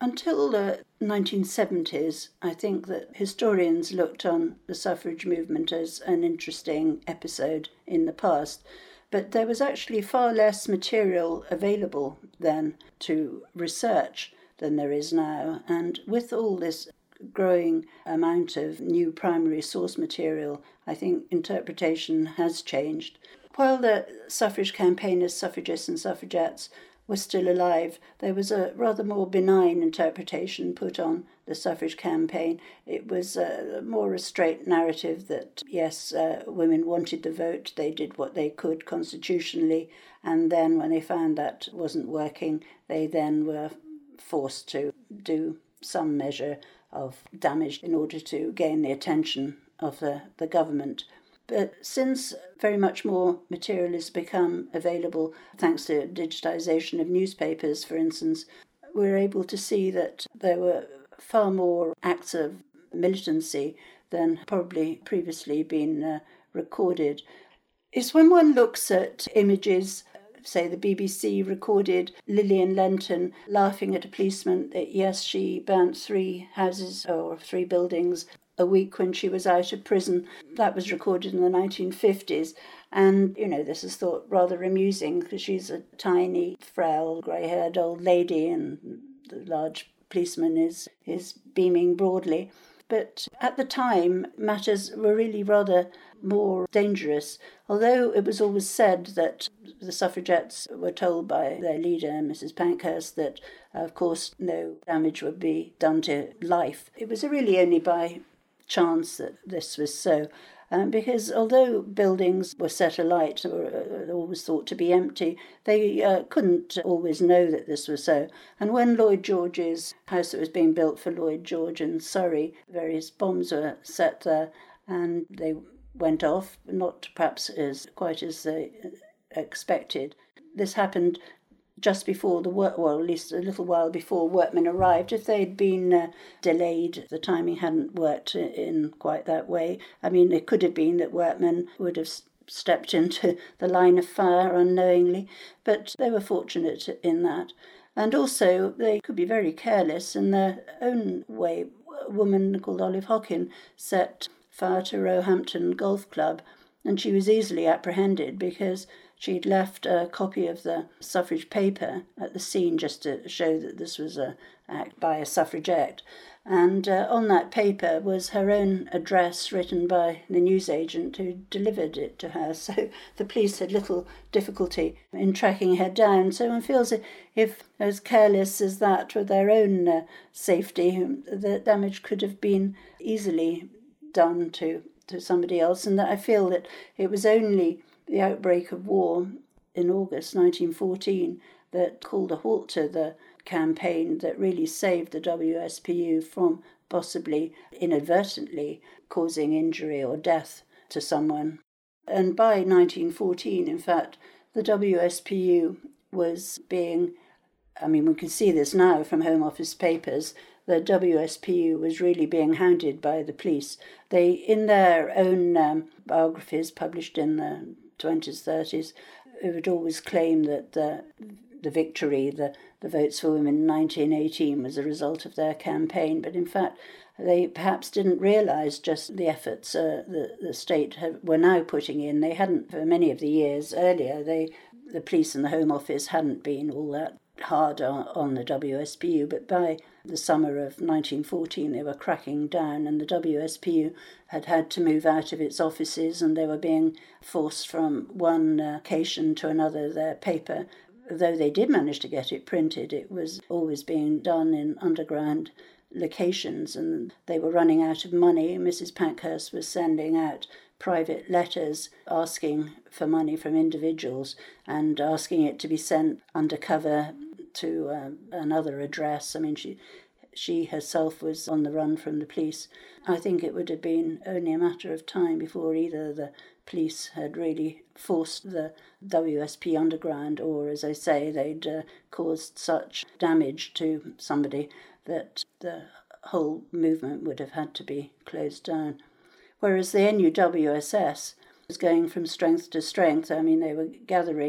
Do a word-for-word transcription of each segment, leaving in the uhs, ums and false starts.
Until the nineteen seventies, I think that historians looked on the suffrage movement as an interesting episode in the past, but there was actually far less material available then to research than there is now. And with all this growing amount of new primary source material, I think interpretation has changed. While the suffrage campaigners, suffragists and suffragettes were still alive, there was a rather more benign interpretation put on the suffrage campaign. It was a more a straight narrative that, yes, uh, women wanted the vote, they did what they could constitutionally, and then when they found that wasn't working, they then were forced to do some measure of damage in order to gain the attention of the, the government. But since very much more material has become available, thanks to digitisation of newspapers, for instance, we're able to see that there were far more acts of militancy than probably previously been uh, recorded. It's when one looks at images, say the B B C recorded Lillian Lenton laughing at a policeman that, yes, she burnt three houses or three buildings a week when she was out of prison. That was recorded in the nineteen fifties. And, you know, this is thought rather amusing because she's a tiny, frail, grey-haired old lady and the large policeman is, is beaming broadly. But at the time, matters were really rather more dangerous. Although it was always said that the suffragettes were told by their leader, Missus Pankhurst, that, of course, no damage would be done to life. It was really only by chance that this was so. Um, because although buildings were set alight or uh, always thought to be empty, they uh, couldn't always know that this was so. And when Lloyd George's house that was being built for Lloyd George in Surrey, various bombs were set there and they went off, not perhaps as quite as they expected. This happened just before the work, well, at least a little while before workmen arrived. If they'd been uh, delayed, the timing hadn't worked in quite that way. I mean, it could have been that workmen would have stepped into the line of fire unknowingly, but they were fortunate in that. And also, they could be very careless in their own way. A woman called Olive Hockin set fire to Roehampton Golf Club, and she was easily apprehended because she'd left a copy of the suffrage paper at the scene just to show that this was an act by a suffragette. And uh, on that paper was her own address written by the newsagent who delivered it to her. So the police had little difficulty in tracking her down. So one feels if as careless as that with their own uh, safety, the damage could have been easily done to, to somebody else. And that I feel that it was only the outbreak of war in August nineteen fourteen that called a halt to the campaign that really saved the W S P U from possibly inadvertently causing injury or death to someone. And by nineteen fourteen, in fact, the W S P U was being, I mean, we can see this now from Home Office papers, the W S P U was really being hounded by the police. They, in their own um, biographies published in the twenties, thirties, it would always claim that the, the victory, the, the votes for women in nineteen eighteen was a result of their campaign. But in fact, they perhaps didn't realise just the efforts uh, the, the state have, were now putting in. They hadn't, for many of the years earlier, they the police and the Home Office hadn't been all that hard on, on the W S P U, but by the summer of nineteen fourteen they were cracking down, and the W S P U had had to move out of its offices and they were being forced from one uh, location to another. Their paper, though they did manage to get it printed, it was always being done in underground locations and they were running out of money. Missus Pankhurst was sending out private letters asking for money from individuals and asking it to be sent undercover to uh, another address. I mean, she she herself was on the run from the police. I think it would have been only a matter of time before either the police had really forced the W S P underground or, as I say, they'd uh, caused such damage to somebody that the whole movement would have had to be closed down. Whereas the N U W S S was going from strength to strength. I mean, they were gathering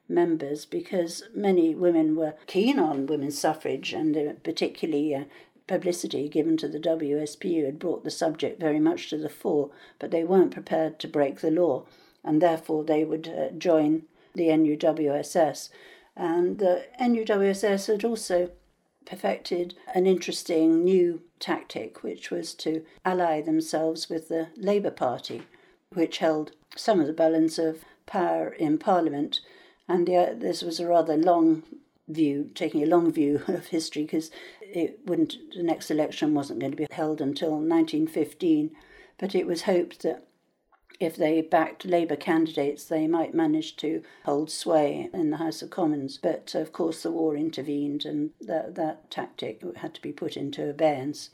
members, because many women were keen on women's suffrage, and uh, particularly uh, publicity given to the W S P U had brought the subject very much to the fore, but they weren't prepared to break the law, and therefore they would uh, join the N U W S S. And the N U W S S had also perfected an interesting new tactic, which was to ally themselves with the Labour Party, which held some of the balance of power in Parliament. And the, this was a rather long view, taking a long view of history, because it wouldn't, the next election wasn't going to be held until nineteen fifteen, but it was hoped that if they backed Labour candidates, they might manage to hold sway in the House of Commons. But of course the war intervened, and that, that tactic had to be put into abeyance.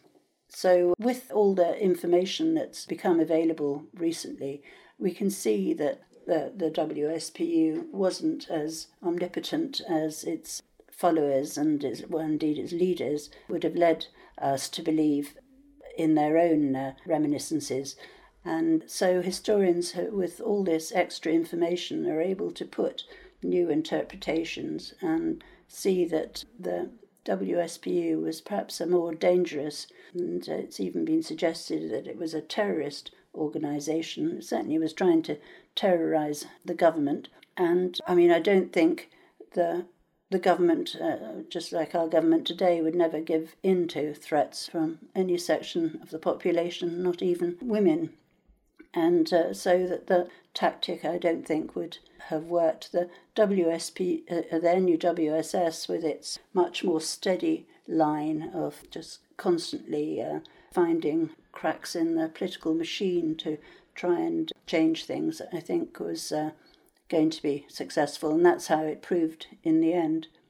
So with all the information that's become available recently, we can see that the, the W S P U wasn't as omnipotent as its followers and its, well, indeed its leaders would have led us to believe in their own uh, reminiscences. And so historians, with all this extra information, are able to put new interpretations and see that the W S P U was perhaps a more dangerous, and it's even been suggested that it was a terrorist organisation. It certainly was trying to terrorise the government. And, I mean, I don't think the the government, uh, just like our government today, would never give in to threats from any section of the population, not even women. And uh, so that the tactic, I don't think, would have worked. The W S P, uh, the N U W S S, with its much more steady line of just constantly uh, finding cracks in the political machine to try and change things, I think was uh, going to be successful. And that's how it proved in the end.